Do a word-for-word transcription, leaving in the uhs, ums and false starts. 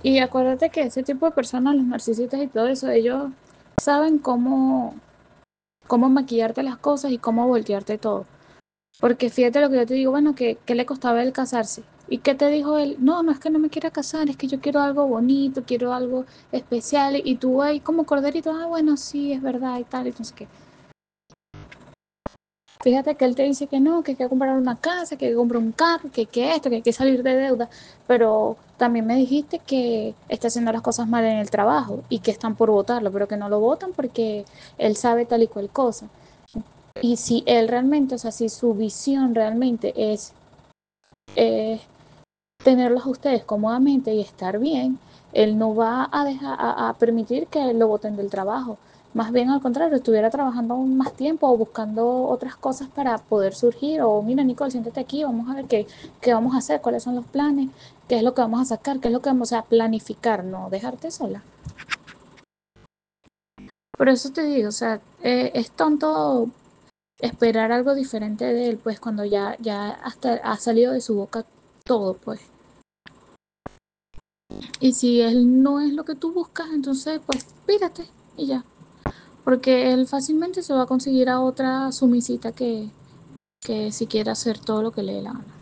Y acuérdate que ese tipo de personas, los narcisistas y todo eso, ellos saben cómo, cómo maquillarte las cosas y cómo voltearte todo. Porque fíjate lo que yo te digo, bueno, que, que le costaba él casarse. ¿Y qué te dijo él? No, no es que no me quiera casar, es que yo quiero algo bonito, quiero algo especial. Y tú ahí como corderito, ah, bueno, sí, es verdad y tal, y no sé qué. Fíjate que él te dice que no, que hay que comprar una casa, que hay que comprar un carro, que, que esto, que hay que salir de deuda. Pero también me dijiste que está haciendo las cosas mal en el trabajo y que están por votarlo, pero que no lo votan porque él sabe tal y cual cosa. Y si él realmente, o sea, si su visión realmente es eh, tenerlos a ustedes cómodamente y estar bien, él no va a dejar a, a permitir que lo boten del trabajo. Más bien al contrario, estuviera trabajando aún más tiempo o buscando otras cosas para poder surgir. O mira, Nicole, siéntate aquí, vamos a ver qué, qué vamos a hacer, cuáles son los planes, qué es lo que vamos a sacar, qué es lo que vamos a planificar, no dejarte sola. Por eso te digo, o sea, eh, es tonto esperar algo diferente de él, pues cuando ya, ya hasta ha salido de su boca todo, pues. Y si él no es lo que tú buscas, entonces pues pírate y ya. Porque él fácilmente se va a conseguir a otra sumisita que, que si quiere hacer todo lo que le dé la gana.